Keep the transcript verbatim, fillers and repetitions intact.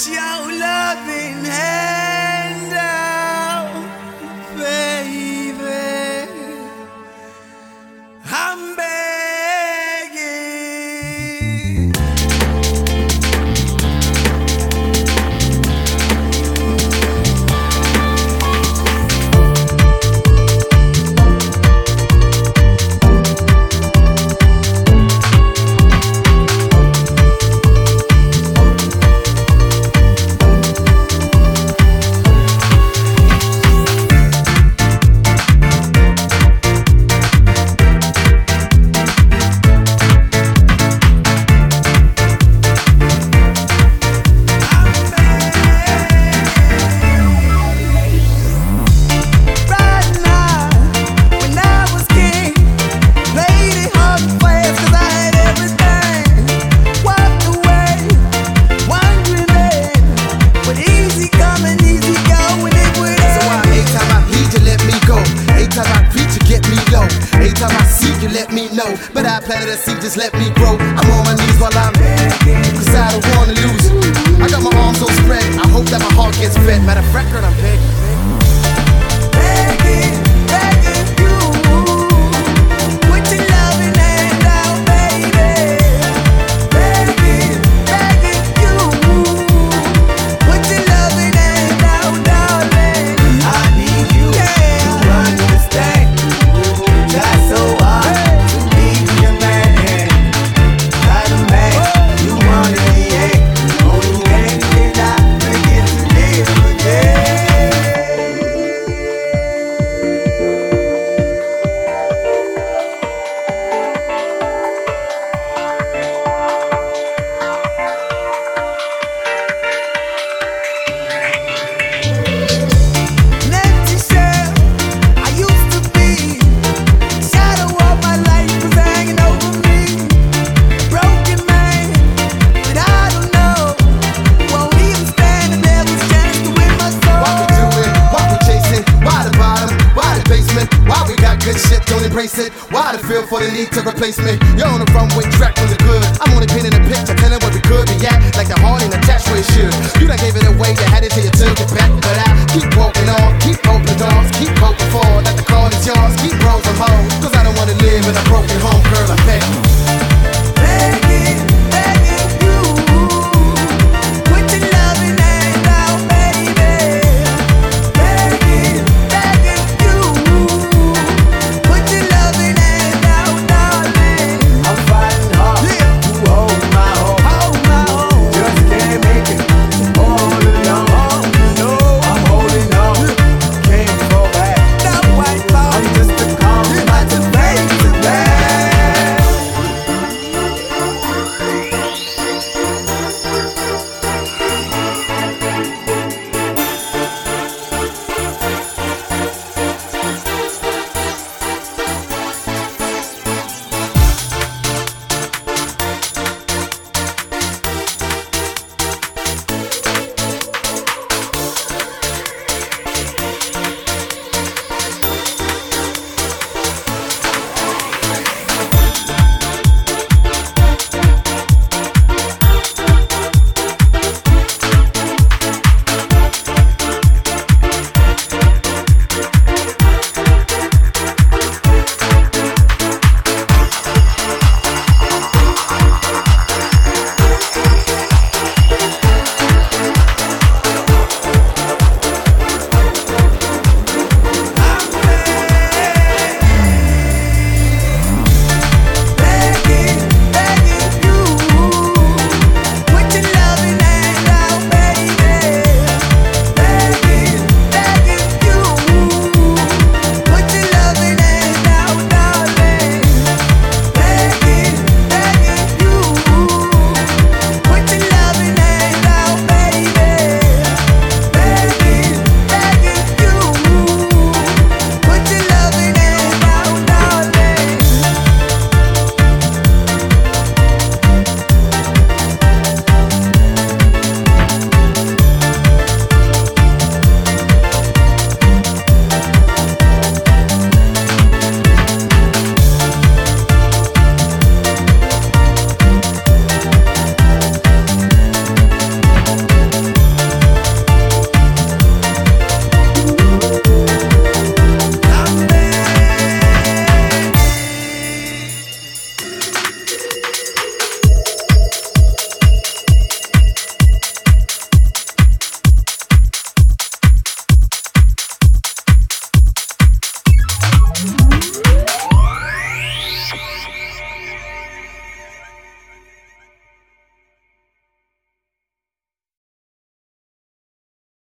your loving hand out, baby. I'm begging. Anytime I see you, let me know. But I planted a seed, just let me grow. I'm on my knees while I'm begging, cause I don't wanna lose you. I got my arms so spread, I hope that my heart gets fed. Matter of fact, girl, I'm begging, begging, begging you. Put your loving hand out, baby. Begging, begging you. Put your loving hand out, darling. I need you to understand. That's so hard to be your man. Got a man, you want it, yeah. Only thing that I forget to live again. Empty shell, I used to be. Shadow of my life was hanging over me. Broken man, but I don't know. Won't even stand a devil's chance to win my soul. why we do it? Why we chasing? Why the bottom? Why the basement? Why we got good shit, don't embrace it? Why the feel for the need to replace me? You're on the runway track from the good. I'm only painting a picture, telling where we could be at. Like the heart ain't attached where it should. You done gave it away, you had it till you took it back. But I keep walking on, keep opening doors, keep hoping for that the call is yours. Keep rolling home, cause I don't wanna live in a broken home, girl, I beg you.